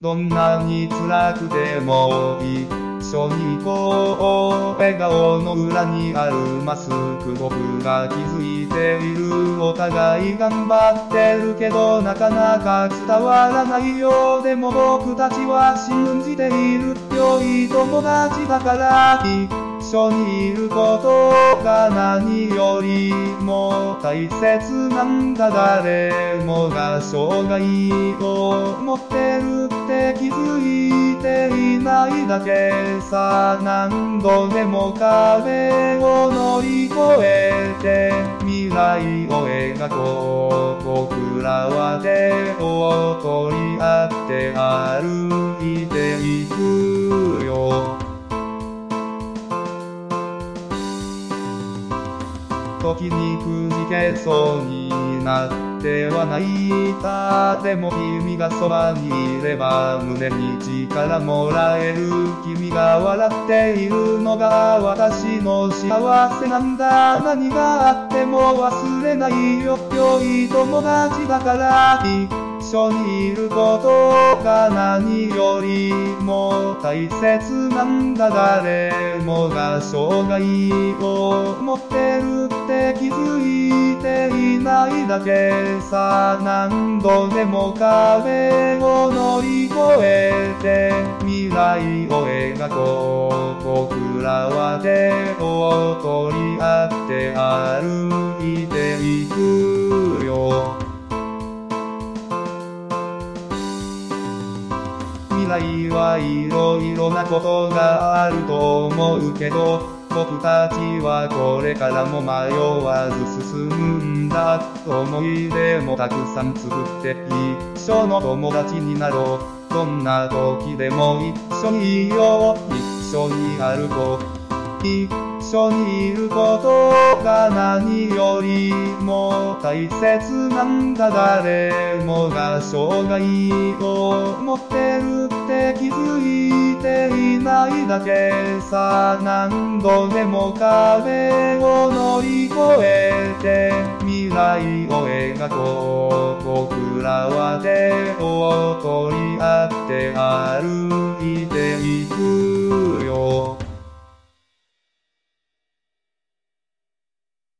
どんなに辛くても一緒に行こう。笑顔の裏にあるマスク、僕が気づいている。お互い頑張ってるけどなかなか伝わらないようでも僕たちは信じている。良い友達だから一緒にいることが何よりも大切なんだ。誰もが障害を持ってるって気づいていないだけさ。何度でも壁を乗り越えて未来を描こう。僕らは手を取り合って歩いていくよ。時にくじけそうになっては泣いた。でも君がそばにいれば胸に力もらえる。君が笑っているのが私の幸せなんだ。何があっても忘れないよ。良い友達だから一緒にいることが何よりも大切なんだ。誰もが障害を持ってるって気づいていないだけさ。何度でも壁を乗り越えて未来を描こう。僕らは手を取り合って歩いていくよ。未来はいろいろなことがあると思うけど、僕たちはこれからも迷わず進むんだ。思い出もたくさん作って一緒の友達になろう。どんな時でも一緒にいよう。一緒に歩こう。一緒にいることが何よりも大切なんだ。誰もが障害を持ってるって気づいていないだけさ。何度でも壁を乗り越えて未来を描こう。僕らは手を取り合って歩いていく。